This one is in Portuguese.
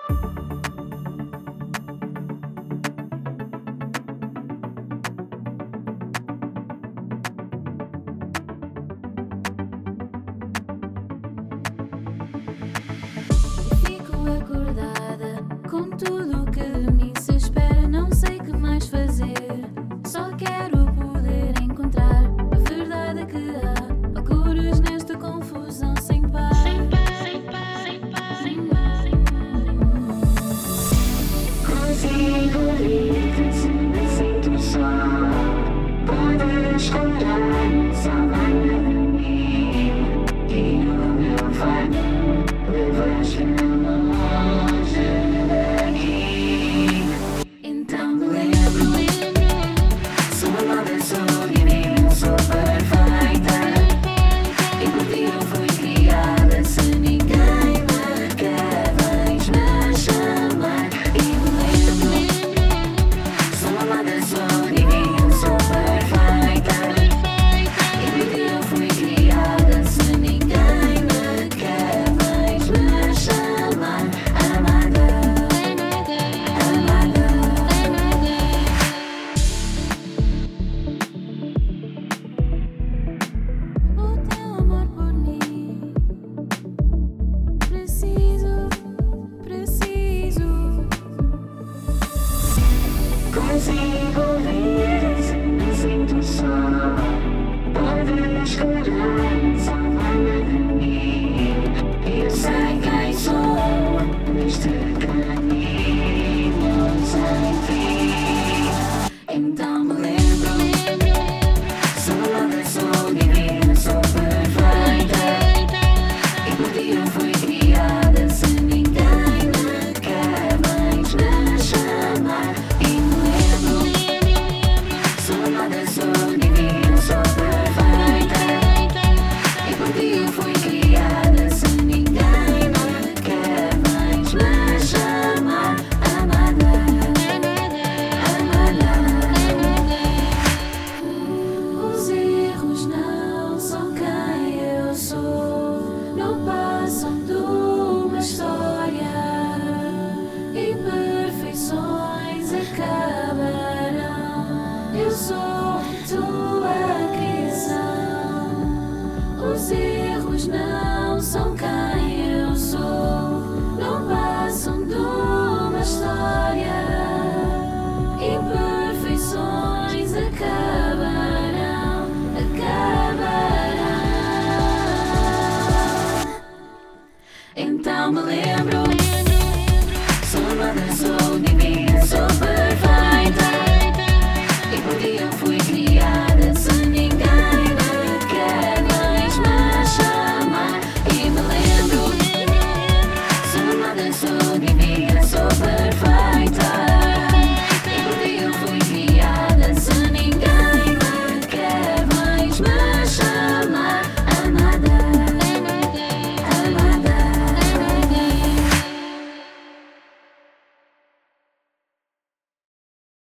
Fico acordada com tudo que de mim se espera. Não sei que mais fazer, só quero poder encontrar a verdade que há. Procuras nesta confusão sem par. Consigo rir-te se me sinto só. Podes escolher, só venha de mim. E o meu fado levas-me longe daqui. Então me lembro, sou amada, sou divina, sou perfeita. E por ti eu fui criada. Se ninguém me quer, vens-me chamar. E me lembro, sou amada, sou divina, sou perfeita. E por ti eu fui criada. Se ninguém me quer, vens-me chamar. Amada, amada. O teu amor por mim. Preciso. Consigo rir se me sinto só. Podes escolher, só venha de mim. E eu sei quem sou neste caminho sem fim. Então me lembro, sou amada, sou divina, sou perfeita. E por ti eu fui criada. Se ninguém me quer, vens-me chamar. E me lembro, sou amada, sou divina, sou perfeita. E por ti eu fui criada. Se ninguém me quer, vens-me chamar. Amada, amada. Os erros não são quem eu sou, não passam de uma história. Imperfeições acabarão. Eu sou tua criação. Os erros não são quem eu sou, não passam de uma história. Imperfeições acabarão. Então me lembro, sou amada, sou divina.